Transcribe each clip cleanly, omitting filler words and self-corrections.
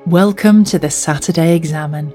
Welcome to the Saturday Examen.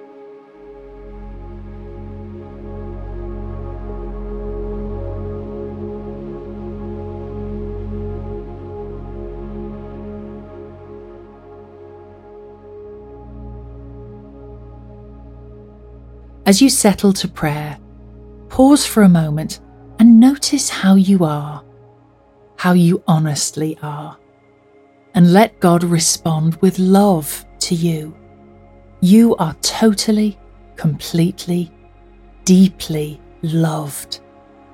As you settle to prayer, pause for a moment and notice how you are, how you honestly are, and let God respond with love to you. You are totally, completely, deeply loved.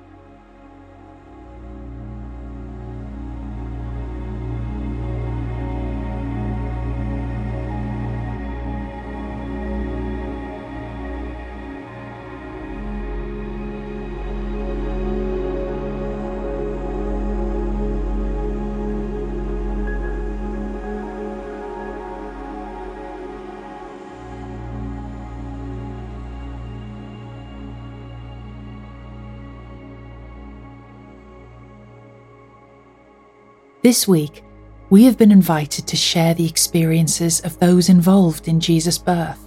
This week, we have been invited to share the experiences of those involved in Jesus' birth.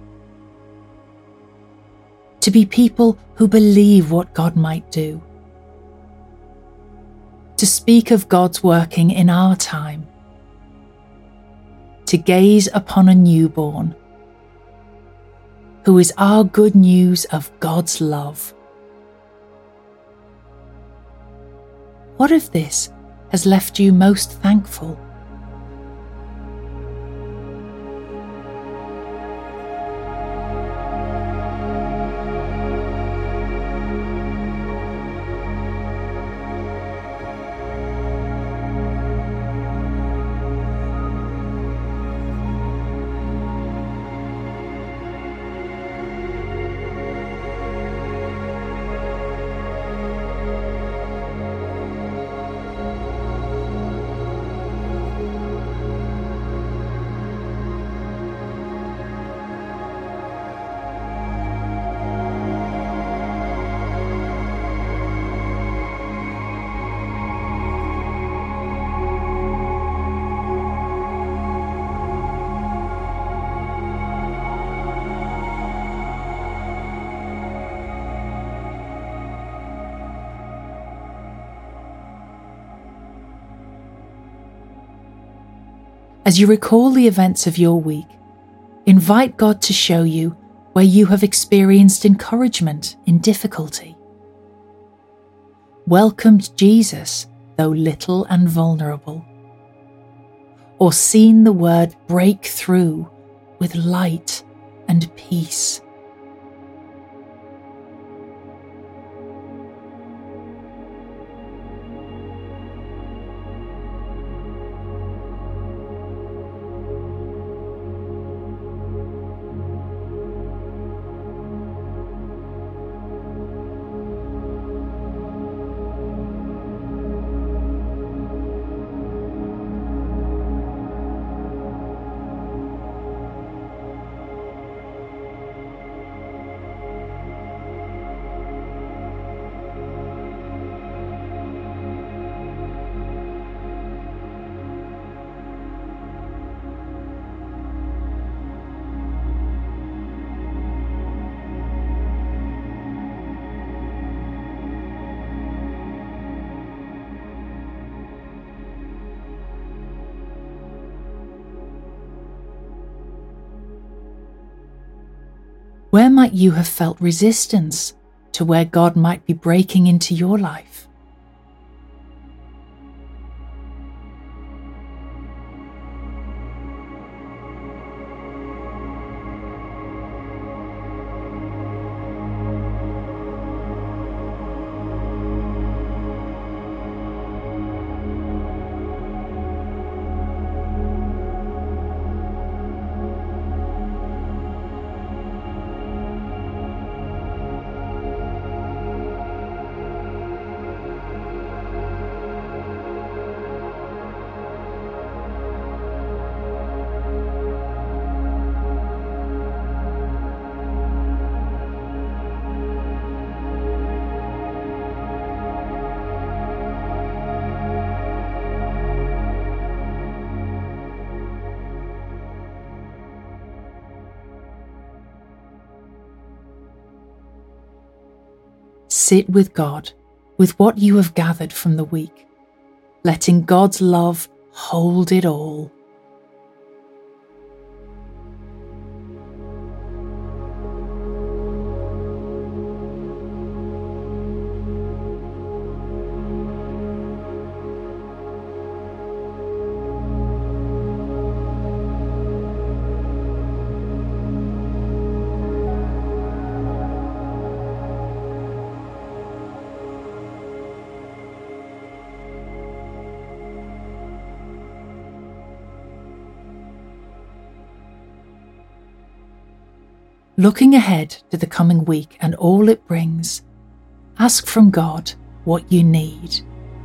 To be people who believe what God might do. To speak of God's working in our time. To gaze upon a newborn, who is our good news of God's love. What of this has left you most thankful? As you recall the events of your week, invite God to show you where you have experienced encouragement in difficulty. Welcomed Jesus, though little and vulnerable. Or seen the word break through with light and peace. Where might you have felt resistance to where God might be breaking into your life? sit with God, with what you have gathered from the week, letting God's love hold it all. Looking ahead to the coming week and all it brings, ask from God what you need.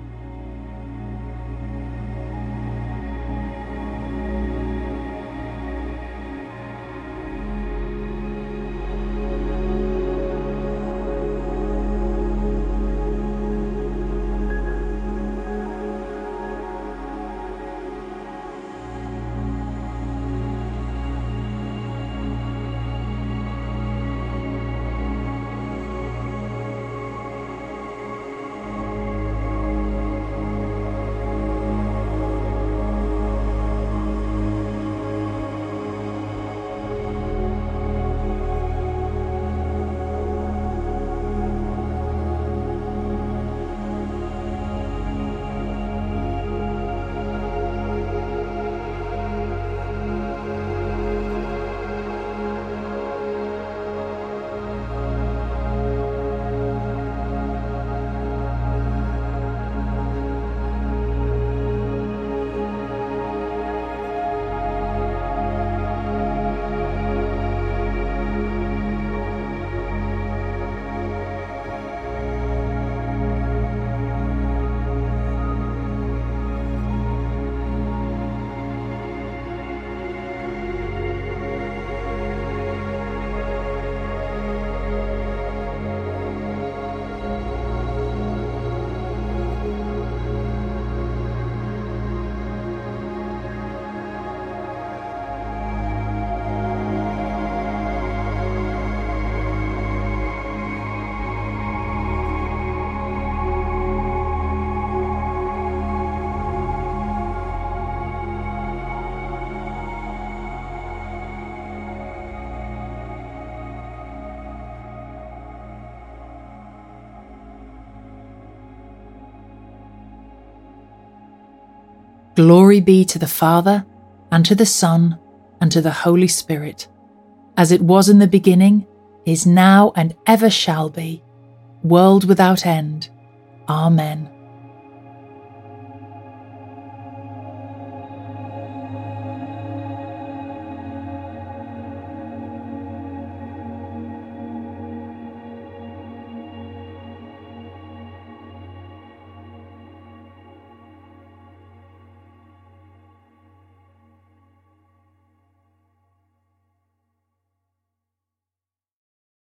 Glory be to the Father, and to the Son, and to the Holy Spirit, as it was in the beginning, is now, and ever shall be, world without end. Amen.